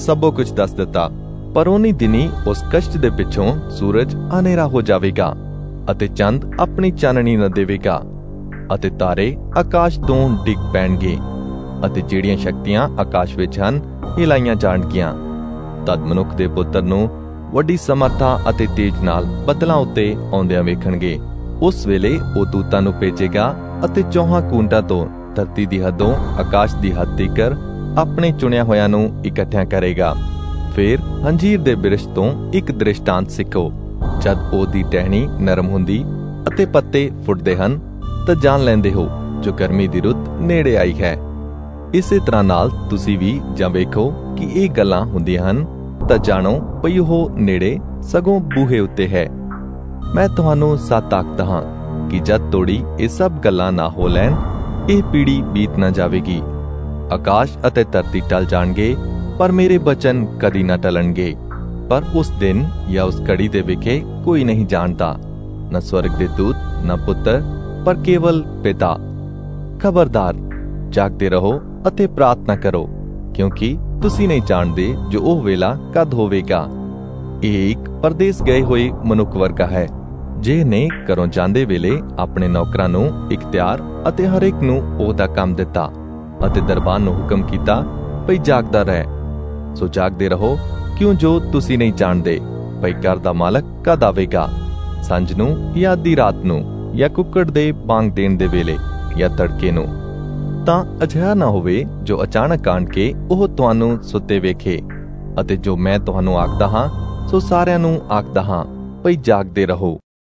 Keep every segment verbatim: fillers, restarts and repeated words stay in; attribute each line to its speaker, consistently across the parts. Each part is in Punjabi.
Speaker 1: ਸਭੋ ਕੁਝ ਦੱਸ ਦਿੱਤਾ। ਪਰ ਉਹਨੀ ਦਿਨੀ ਉਸ ਕਸ਼ਟ ਦੇ ਪਿੱਛੋਂ ਸੂਰਜ ਹਨੇਰਾ ਹੋ ਜਾਵੇਗਾ ਅਤੇ ਚੰਦ ਆਪਣੀ ਚਾਨਣੀ ਨਾ ਦੇਵੇਗਾ ਅਤੇ ਤਾਰੇ ਆਕਾਸ਼ ਤੋਂ ਡਿੱਗ ਪੈਣਗੇ ਅਤੇ ਜਿਹੜੀਆਂ ਸ਼ਕਤੀਆਂ ਆਕਾਸ਼ ਵਿੱਚ ਹਨ ਹਿਲਾਈਆਂ ਜਾਣਗੀਆਂ। ਤਦ ਮਨੁੱਖ ਦੇ ਪੁੱਤਰ ਨੂੰ ਵੱਡੀ ਸਮਰਥਾ ਅਤੇ ਤੇਜ ਨਾਲ ਬੱਦਲਾਂ ਉੱਤੇ ਆਉਂਦਿਆਂ ਵੇਖਣਗੇ। ਉਸ ਵੇਲੇ ਉਹ ਦੂਤਾਂ ਨੂੰ ਭੇਜੇਗਾ ਅਤੇ ਚੌਹਾਂ ਕੁੰਡਾਂ ਤੋਂ ਧਰਤੀ ਦੀ ਹੱਦੋਂ ਆਕਾਸ਼ ਦੀ ਹੱਦ ਤੀਕਰ ਆਪਣੇ ਚੁਣਿਆ ਹੋਇਆਂ ਨੂੰ ਇਕੱਠਿਆਂ ਕਰੇਗਾ। ਫਿਰ ਅੰਜੀਰ ਦੇ ਬਿਰਛ ਤੋਂ ਇੱਕ ਦ੍ਰਿਸ਼ਟਾਂਤ ਸਿੱਖੋ। ਜਦ ਉਹਦੀ ਟਹਿਣੀ ਨਰਮ ਹੁੰਦੀ ਅਤੇ ਪੱਤੇ ਫੁੱਟਦੇ ਹਨ ਤਾਂ ਜਾਣ ਲੈਂਦੇ ਹੋ ਜੋ ਗਰਮੀ ਦੀ ਰੁੱਤ ਨੇੜੇ ਆਈ ਹੈ। ਇਸੇ ਤਰ੍ਹਾਂ ਨਾਲ ਤੁਸੀਂ ਵੀ ਜਾਂ ਵੇਖੋ ਕਿ ਇਹ ਗੱਲਾਂ ਹੁੰਦੀਆਂ ਹਨ ਤਾਂ ਜਾਣੋ ਭਈ ਉਹ ਨੇੜੇ ਸਗੋਂ ਬੂਹੇ ਉੱਤੇ ਹੈ। ਮੈਂ ਤੁਹਾਨੂੰ ਸੱਚ ਆਖਦਾ ਹਾਂ ਕਿ ਜਦ ਤੋੜੀ ਇਹ ਸਭ ਗੱਲਾਂ ਨਾ ਹੋ ਲੈਣ ਇਹ ਪੀੜ੍ਹੀ ਬੀਤ ਨਾ ਜਾਵੇਗੀ। ਆਕਾਸ਼ ਅਤੇ ਧਰਤੀ ਟਲ ਜਾਣਗੇ ਪਰ ਮੇਰੇ ਬਚਨ ਕਦੀ ਨਾ ਟਲਣਗੇ। ਪਰ ਉਸ ਦਿਨ ਜਾਂ ਉਸ ਘੜੀ ਦੇ ਵਿਖੇ ਕੋਈ ਨਹੀਂ ਜਾਣਦਾ, ਨਾ ਸਵਰਗ ਦੇ ਦੂਤ ਨਾ ਪੁੱਤਰ, ਪਰ ਕੇਵਲ ਪਿਤਾ। ਖਬਰਦਾਰ, ਜਾਗਦੇ ਰਹੋ ਅਤੇ ਪ੍ਰਾਰਥਨਾ ਕਰੋ, ਕਿਉਂਕਿ ਤੁਸੀਂ ਨਹੀਂ ਜਾਣਦੇ ਜੋ ਉਹ ਵੇਲਾ ਕਦ ਹੋਵੇਗਾ। ਇਹ ਇੱਕ ਪਰਦੇਸ ਗਏ ਹੋਏ ਮਨੁੱਖ ਵਰਗਾ ਹੈ, ਜਿਹਨੇ ਘਰੋਂ ਜਾਂਦੇ ਵੇਲੇ ਆਪਣੇ ਨੌਕਰਾਂ ਨੂੰ ਇਖਤਿਆਰ ਅਤੇ ਹਰੇਕ ਨੂੰ ਉਹਦਾ ਕੰਮ ਦਿੱਤਾ ਅਤੇ ਦਰਬਾਨ ਨੂੰ ਹੁਕਮ ਕੀਤਾ ਭਈ ਜਾਗਦਾ ਰਹਿ। ਸੋ ਜਾਗਦੇ ਰਹੋ, ਕਿਉਂ ਜੋ ਤੁਸੀਂ ਨਹੀਂ ਜਾਣਦੇ ਭਈ ਘਰ ਦਾ ਮਾਲਕ ਕਦ ਆਵੇਗਾ, ਸੰਝ ਨੂੰ ਜਾਂ ਅੱਧੀ ਰਾਤ ਨੂੰ, ਜਾਂ ਕੁੱਕੜ ਦੇ ਬਾਂਗ ਦੇਣ ਦੇ ਵੇਲੇ, ਜਾਂ ਤੜਕੇ ਨੂੰ। ਤਾਂ ਅਜਿਹਾ ਨਾ ਹੋਵੇ ਜੋ ਅਚਾਨਕ ਆਣ ਕੇ ਉਹ ਤੁਹਾਨੂੰ ਸੁੱਤੇ ਵੇਖੇ। ਅਤੇ ਜੋ ਮੈਂ ਤੁਹਾਨੂੰ ਆਖਦਾ ਹਾਂ ਸੋ ਸਾਰਿਆਂ ਨੂੰ ਆਖਦਾ ਹਾਂ ਭਈ ਜਾਗਦੇ ਰਹੋ।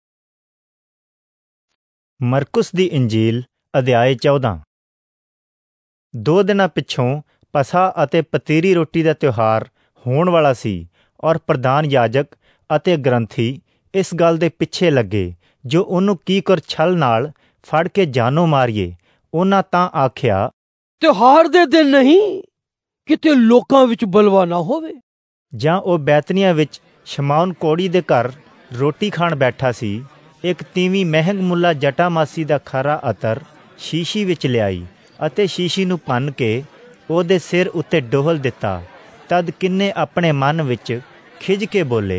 Speaker 2: ਮਰਕੁਸ ਦੀ ਇੰਜੀਲ ਅਧਿਆਇ ਚੌਦਾਂ। ਦੋ ਦਿਨਾਂ ਪਿੱਛੋਂ ਪਸਾ ਅਤੇ ਪਤੀਰੀ ਰੋਟੀ ਦਾ ਤਿਉਹਾਰ ਹੋਣ ਵਾਲਾ ਸੀ ਔਰ ਪ੍ਰਧਾਨ ਯਾਜਕ ਅਤੇ ਗ੍ਰੰਥੀ ਇਸ ਗੱਲ ਦੇ ਪਿੱਛੇ ਲੱਗੇ ਜੋ ਉਹਨੂੰ ਕੀ ਕਰ ਛਲ ਨਾਲ ਫੜ ਕੇ ਜਾਨੋਂ ਮਾਰੀਏ। ਉਹਨਾਂ ਤਾਂ ਆਖਿਆ,
Speaker 3: ਤਿਉਹਾਰ ਦੇ ਦਿਨ ਨਹੀਂ, ਕਿਤੇ ਲੋਕਾਂ ਵਿੱਚ ਬਲਵਾ ਨਾ ਹੋਵੇ।
Speaker 2: ਜਾਂ ਉਹ ਬੈਤਨੀਆਂ ਵਿੱਚ ਸ਼ਮਾਉਨ ਕੋੜੀ ਦੇ ਘਰ ਰੋਟੀ ਖਾਣ ਬੈਠਾ ਸੀ। ਇੱਕ ਤੀਵੀਂ ਮਹਿੰਗ ਮੁੱਲਾ ਜਟਾਮਾਸੀ ਦਾ ਖਰਾ ਅਤਰ ਸ਼ੀਸ਼ੀ ਵਿੱਚ ਲਿਆਈ ਅਤੇ ਸ਼ੀਸ਼ੀ ਨੂੰ ਭੰਨ ਕੇ ਉਹਦੇ ਸਿਰ ਉੱਤੇ ਡੋਹਲ ਦਿੱਤਾ। ਤਦ ਕਿੰਨੇ ਆਪਣੇ ਮਨ ਵਿੱਚ ਖਿਝ ਕੇ ਬੋਲੇ,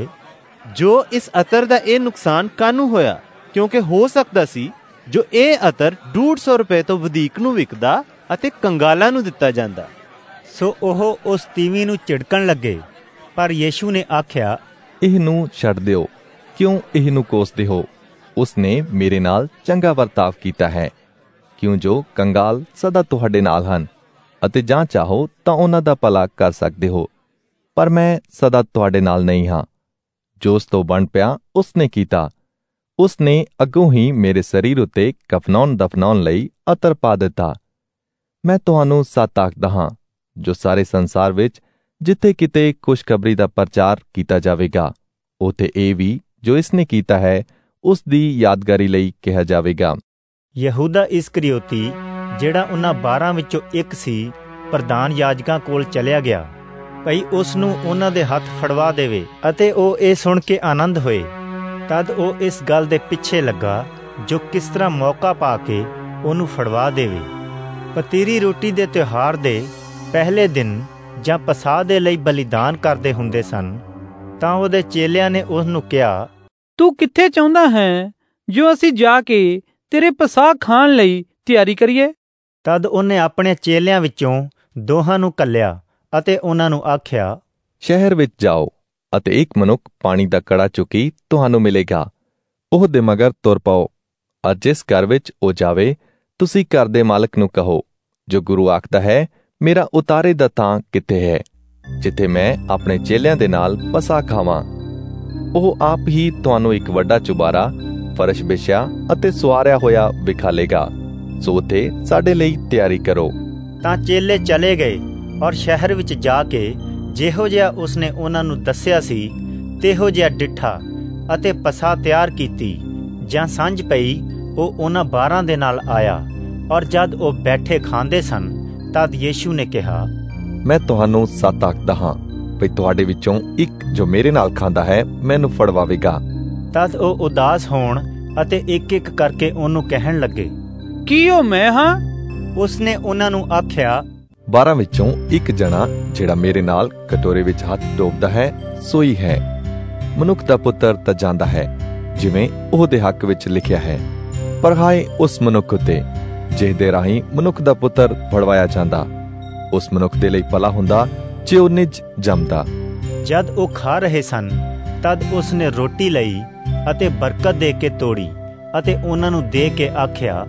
Speaker 4: ਜੋ ਇਸ ਅਤਰ ਦਾ ਇਹ ਨੁਕਸਾਨ ਕਾਹਨੂੰ ਹੋਇਆ, ਕਿਉਂਕਿ ਹੋ ਸਕਦਾ ਸੀ ਜੋ ਇਹ ਅਤਰ ਡੂਢ ਸੌ ਰੁਪਏ ਤੋਂ ਵਧੇਕ ਨੂੰ ਵਿਕਦਾ ਅਤੇ ਕੰਗਾਲਾਂ ਨੂੰ ਦਿੱਤਾ ਜਾਂਦਾ।
Speaker 2: ਸੋ ਉਹ ਉਸ ਤੀਵੀਂ ਨੂੰ ਝਿੜਕਣ ਲੱਗੇ। ਪਰ ਯੀਸ਼ੂ ਨੇ ਆਖਿਆ,
Speaker 1: ਇਹਨੂੰ ਛੱਡ ਦਿਓ, ਕਿਉਂ ਇਹਨੂੰ ਕੋਸਦੇ ਹੋ? ਉਸਨੇ ਮੇਰੇ ਨਾਲ ਚੰਗਾ ਵਰਤਾਵ ਕੀਤਾ ਹੈ। ਕਿਉਂ ਜੋ ਕੰਗਾਲ ਸਦਾ ਤੁਹਾਡੇ ਨਾਲ ਹਨ ਅਤੇ ਜਾਂ ਚਾਹੋ ਤਾਂ ਉਹਨਾਂ ਦਾ ਭਲਾ ਕਰ ਸਕਦੇ ਹੋ, ਪਰ ਮੈਂ ਸਦਾ ਤੁਹਾਡੇ ਨਾਲ ਨਹੀਂ ਹਾਂ। ਜੋ ਉਸ ਤੋਂ ਬਣ ਪਿਆ ਉਸਨੇ ਕੀਤਾ। ਉਸਨੇ ਅੱਗੋਂ ਹੀ ਮੇਰੇ ਸਰੀਰ ਉੱਤੇ ਕਫਨਾਉਣ ਦਫਨਾਉਣ ਲਈ ਅਤਰ ਪਾ ਦਿੱਤਾ। ਮੈਂ ਤੁਹਾਨੂੰ ਸੱਚ ਆਖਦਾ ਹਾਂ, ਜੋ ਸਾਰੇ ਸੰਸਾਰ ਵਿੱਚ ਜਿੱਥੇ ਕਿਤੇ ਖੁਸ਼ਖਬਰੀ ਦਾ ਪ੍ਰਚਾਰ ਕੀਤਾ ਜਾਵੇਗਾ, ਉੱਥੇ ਇਹ ਵੀ ਜੋ ਇਸਨੇ ਕੀਤਾ ਹੈ ਉਸ ਦੀ ਯਾਦਗਾਰੀ ਲਈ ਕਿਹਾ ਜਾਵੇਗਾ।
Speaker 2: ਯਹੂਦਾ ਇਸਕਰਿਓਤੀ, ਜਿਹੜਾ ਉਹਨਾਂ ਬਾਰਾਂ ਵਿੱਚੋਂ ਇੱਕ ਸੀ, ਪ੍ਰਧਾਨ ਯਾਜਕਾਂ ਕੋਲ ਚਲਿਆ ਗਿਆ ਭਈ ਉਸ ਨੂੰ ਉਹਨਾਂ ਦੇ ਹੱਥ ਫੜਵਾ ਦੇਵੇ। ਅਤੇ ਉਹ ਇਹ ਸੁਣ ਕੇ ਆਨੰਦ ਹੋਏ। ਤਦ ਉਹ ਇਸ ਗੱਲ ਦੇ ਪਿੱਛੇ ਲੱਗਾ ਜੋ ਕਿਸ ਤਰ੍ਹਾਂ ਮੌਕਾ ਪਾ ਕੇ ਉਹਨੂੰ ਫੜਵਾ ਦੇਵੇ। ਪਤੀਰੀ ਰੋਟੀ ਦੇ ਤਿਉਹਾਰ ਦੇ ਪਹਿਲੇ ਦਿਨ ਜਾਂ ਪਸਾਹ ਦੇ ਲਈ ਬਲੀਦਾਨ ਕਰਦੇ ਹੁੰਦੇ ਸਨ। ਤਾਂ ਉਹਦੇ ਚੇਲਿਆਂ ਨੇ ਉਸਨੂੰ ਕਿਹਾ,
Speaker 3: ਤੂੰ ਕਿੱਥੇ ਚਾਹੁੰਦਾ ਹੈ ਜੋ ਅਸੀਂ ਜਾ ਕੇ ਤੇਰੇ ਪਸਾਹ ਖਾਣ ਲਈ ਤਿਆਰੀ ਕਰੀਏ?
Speaker 2: ਤਦ ਉਹਨੇ ਆਪਣੇ ਚੇਲਿਆਂ ਵਿੱਚੋਂ ਦੋਹਾਂ ਨੂੰ ਘੱਲਿਆ ਅਤੇ ਉਹਨਾਂ ਨੂੰ ਆਖਿਆ,
Speaker 1: ਸ਼ਹਿਰ ਵਿੱਚ ਜਾਓ ਅਤੇ ਇੱਕ ਮਨੁੱਖ ਪਾਣੀ ਦਾ ਕੜਾ ਚੁੱਕੀ ਤੁਹਾਨੂੰ ਮਿਲੇਗਾ। ਉਹਦੇ ਮਗਰ ਤੁਰ ਪਾਓ। ਅੱਜ ਜਿਸ ਘਰ ਵਿੱਚ ਉਹ ਜਾਵੇ, ਤੁਸੀਂ ਘਰ ਦੇ ਮਾਲਕ ਨੂੰ ਕਹੋ, ਜੋ ਗੁਰੂ ਆਖਦਾ ਹੈ, ਮੇਰਾ ਉਤਾਰੇ ਦਾ ਥਾਂ ਕਿੱਥੇ ਹੈ, ਜਿੱਥੇ ਮੈਂ ਆਪਣੇ ਚੇਲਿਆਂ ਦੇ ਨਾਲ ਪਸਾ ਖਾਵਾਂ। ਉਹ ਆਪ ਹੀ ਤੁਹਾਨੂੰ ਇੱਕ ਵੱਡਾ ਚੁਬਾਰਾ, ਫਰਸ਼ ਵਿਛਿਆ ਅਤੇ ਸੁਆਰਿਆ ਹੋਇਆ ਵਿਖਾਲੇਗਾ। ਸੋ ਉੱਥੇ ਸਾਡੇ ਲਈ ਤਿਆਰੀ ਕਰੋ।
Speaker 2: ਤਾਂ ਚੇਲੇ ਚਲੇ ਗਏ ਔਰ ਸ਼ਹਿਰ ਵਿੱਚ ਜਾ ਕੇ ਜਿਹੋ ਜਿਹਾ ਉਸਨੇ ਉਹਨਾਂ ਨੂੰ ਦੱਸਿਆ ਸੀ ਤਿਹੋ ਜਿਹਾ ਡਿੱਠਾ ਅਤੇ ਪਸਾ ਤਿਆਰ ਕੀਤੀ। ਜਾਂ ਸਾਂਝ ਪਈ ਉਹ ਉਹਨਾਂ ਬਾਰਾਂ ਦੇ ਨਾਲ ਆਇਆ। ਔਰ ਜਦ ਉਹ ਬੈਠੇ ਖਾਂਦੇ ਸਨ ਤਦ ਯੀਸ਼ੂ ਨੇ ਕਿਹਾ,
Speaker 1: ਮੈਂ ਤੁਹਾਨੂੰ ਸੱਚ ਆਖਦਾ ਹਾਂ ਭਈ ਤੁਹਾਡੇ ਵਿੱਚੋਂ ਇੱਕ ਜੋ ਮੇਰੇ ਨਾਲ ਖਾਂਦਾ ਹੈ ਮੈਨੂੰ ਫੜਵਾਵੇਗਾ।
Speaker 2: ਤਦ ਉਹ ਉਦਾਸ ਹੋਣ ਅਤੇ ਇੱਕ ਇੱਕ ਕਰਕੇ ਉਹਨੂੰ ਕਹਿਣ ਲੱਗੇ,
Speaker 3: ਕੀ ਉਹ ਮੈਂ ਹਾਂ?
Speaker 2: ਉਸਨੇ ਉਹਨਾਂ ਨੂੰ ਆਖਿਆ,
Speaker 1: ਬਾਰਾਂ ਵਿੱਚੋਂ ਇੱਕ ਜਣਾ ਜਿਹੜਾ ਮੇਰੇ ਨਾਲ ਕਟੋਰੇ ਵਿੱਚ ਹੱਥ ਡੋਬਦਾ ਹੈ ਸੋਈ ਹੈ। ਮਨੁੱਖ ਦਾ ਪੁੱਤਰ ਤਾਂ ਜਾਂਦਾ ਹੈ ਜਿਵੇਂ ਉਹਦੇ ਹੱਕ ਵਿੱਚ ਲਿਖਿਆ ਹੈ, ਪਰ ਹਾਏ ਉਸ ਮਨੁੱਖ ਉਤੇ ਜਿਹਦੇ ਰਾਹੀਂ ਮਨੁੱਖ ਦਾ ਪੁੱਤਰ ਫੜਵਾਇਆ ਜਾਂਦਾ। ਉਸ ਮਨੁੱਖ ਦੇ ਲਈ ਭਲਾ ਹੁੰਦਾ ਜੇ ਉਹ ਨਿਜ ਜੰਮਦਾ।
Speaker 2: ਜਦ ਉਹ ਖਾ ਰਹੇ ਸਨ ਤਦ ਉਸ ਨੇ ਰੋਟੀ ਲਈ ਅਤੇ ਬਰਕਤ ਦੇ ਕੇ ਤੋੜੀ ਅਤੇ ਉਹਨਾਂ ਨੂੰ ਦੇ ਕੇ ਆਖਿਆ,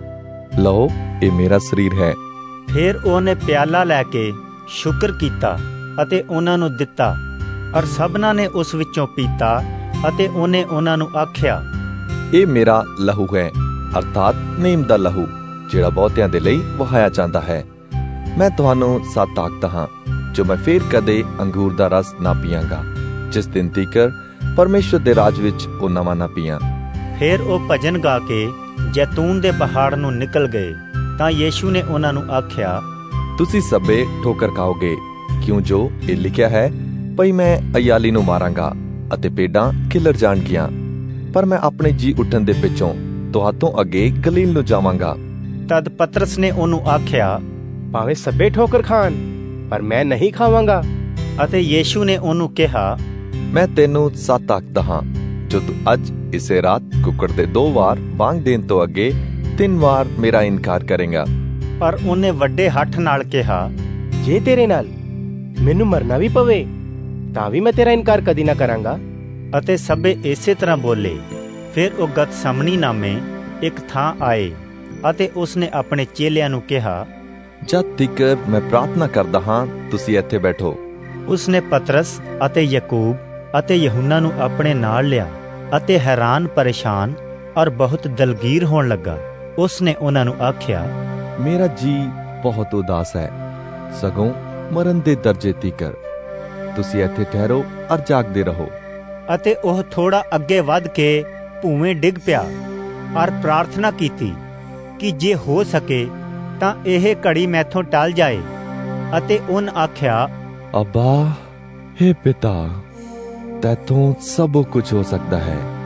Speaker 1: ਲਓ ਇਹ ਮੇਰਾ ਸਰੀਰ ਹੈ।
Speaker 2: ਫਿਰ ਉਹਨੇ ਪਿਆਲਾ ਲੈ ਕੇ ਸ਼ੁਕਰ ਕੀਤਾ ਅਤੇ ਉਹਨਾਂ ਨੂੰ ਦਿੱਤਾ, ਔਰ ਸਭਨਾਂ ਨੇ ਉਸ ਵਿੱਚੋਂ ਪੀਤਾ ਅਤੇ ਉਹਨੇ ਉਹਨਾਂ ਨੂੰ ਆਖਿਆ,
Speaker 1: ਇਹ ਮੇਰਾ ਲਹੂ ਹੈ, ਅਰਥਾਤ ਨੇਮ ਦਾ ਲਹੂ, ਜਿਹੜਾ ਬਹੁਤਿਆਂ ਦੇ ਲਈ ਵਹਾਇਆ ਜਾਂਦਾ ਹੈ। ਮੈਂ ਤੁਹਾਨੂੰ ਸੱਚ ਆਖਦਾ ਹਾਂ, ਜੋ ਮੈਂ ਫੇਰ ਕਦੇ ਅੰਗੂਰ ਦਾ ਰਸ ਨਾ ਪੀਆਂਗਾ, ਜਿਸ ਦਿਨ ਤੀਕਰ ਪਰਮੇਸ਼ਰ ਦੇ ਰਾਜ ਵਿੱਚ ਉਹ ਨਵਾਂ ਨਾ ਪੀਆਂ।
Speaker 2: ਫਿਰ ਉਹ ਭਜਨ ਗਾ ਕੇ ਜੈਤੂਨ ਦੇ ਪਹਾੜ ਨੂੰ ਨਿਕਲ ਗਏ। ਤਾਂ ਯੀਸ਼ੂ ਨੇ ਉਹਨਾਂ ਨੂੰ ਆਖਿਆ,
Speaker 1: ਤੁਸੀਂ ਸਭੇ ਠੋਕਰ ਖਾਓਗੇ, ਕਿਉਂ ਜੋ ਇਹ ਲਿਖਿਆ ਹੈ, ਭਈ ਮੈਂ ਅਯਾਲੀ ਨੂੰ ਮਾਰਾਂਗਾ ਅਤੇ ਭੇਡਾਂ ਖਿਲਰ ਜਾਣਗੀਆਂ। ਪਰ ਮੈਂ ਆਪਣੇ ਜੀ ਉੱਠਣ ਦੇ ਪਿੱਛੋਂ ਤੁਹਾਤੋਂ ਅੱਗੇ ਗਲੀਲ ਨੂੰ ਜਾਵਾਂਗਾ।
Speaker 2: ਤਦ ਪਤਰਸ ਨੇ ਉਹਨੂੰ ਆਖਿਆ,
Speaker 5: ਭਾਵੇਂ ਸਭੇ ਠੋਕਰ ਖਾਣ, ਪਰ ਮੈਂ ਨਹੀਂ ਖਾਵਾਂਗਾ।
Speaker 2: ਅਤੇ ਯੀਸ਼ੂ ਨੇ ਉਹਨੂੰ ਕਿਹਾ,
Speaker 1: ਮੈਂ ਤੈਨੂੰ ਸੱਚ ਆਖਦਾ ਹਾਂ, ਜੋ ਤੂੰ ਅੱਜ ਇਸੇ ਰਾਤ ਕੁੱਕੜ ਦੇ ਦੋ ਵਾਰ ਬਾਂਗ ਦੇਣ ਤੋਂ ਅੱਗੇ ਤਿੰਨ ਵਾਰ ਮੇਰਾ ਇਨਕਾਰ ਕਰੇਗਾ।
Speaker 2: ਪਰ ਉਹਨੇ ਵੱਡੇ ਹੱਠ ਨਾਲ ਕਿਹਾ,
Speaker 5: ਜੇ ਤੇਰੇ ਨਾਲ ਮੈਨੂੰ ਮਰਨਾ ਵੀ ਪਵੇ ਤਾਂ ਵੀ ਮੈਂ ਤੇਰਾ ਇਨਕਾਰ ਕਦੀ ਨਾ ਕਰਾਂਗਾ।
Speaker 2: ਅਤੇ ਸਭੇ ਇਸੇ ਤਰ੍ਹਾਂ ਬੋਲੇ। ਫਿਰ ਉਹ ਗਤਸਮਨੀ ਨਾਮੇ ਇੱਕ ਥਾਂ ਆਏ ਅਤੇ ਉਸਨੇ ਆਪਣੇ ਚੇਲਿਆਂ ਨੂੰ ਕਿਹਾ,
Speaker 1: ਜਦ ਤੀਕਰ ਮੈਂ ਪ੍ਰਾਰਥਨਾ ਕਰਦਾ ਹਾਂ ਤੁਸੀਂ ਇੱਥੇ ਬੈਠੋ।
Speaker 2: ਉਸਨੇ ਪਤਰਸ ਅਤੇ ਯਾਕੂਬ ਅਤੇ ਯਹੂਨਾ ਨੂੰ ਆਪਣੇ ਨਾਲ ਲਿਆ ਅਤੇ ਹੈਰਾਨ ਪਰੇਸ਼ਾਨ ਔਰ ਬਹੁਤ ਦਲਗੀਰ ਹੋਣ ਲੱਗਾ। ਉਸਨੇ ਉਹਨਾਂ ਨੂੰ ਆਖਿਆ,
Speaker 1: ਮੇਰਾ ਜੀ ਬਹੁਤ ਉਦਾਸ ਹੈ, ਸਗੋਂ ਮਰਨ ਦੇ ਦਰਜੇ ਤੀਕਰ। ਤੁਸੀਂ ਇੱਥੇ ਠਹਿਰੋ ਔਰ ਜਾਗਦੇ ਰਹੋ।
Speaker 2: ਅਤੇ ਉਹ ਥੋੜਾ ਅੱਗੇ ਵੱਧ ਕੇ ਭੂਵੇਂ ਡਿੱਗ ਪਿਆ ਔਰ ਪ੍ਰਾਰਥਨਾ ਕੀਤੀ ਕਿ ਜੇ ਹੋ ਸਕੇ ਤਾਂ ਇਹ ਘੜੀ ਮੈਥੋਂ ਟਲ ਜਾਏ। ਅਤੇ ਉਹਨ ਆਖਿਆ,
Speaker 1: ਅੱਬਾ, हे ਪਿਤਾ, ਤੈਥੋਂ ਸਭ ਕੁਝ ਹੋ ਸਕਦਾ ਹੈ।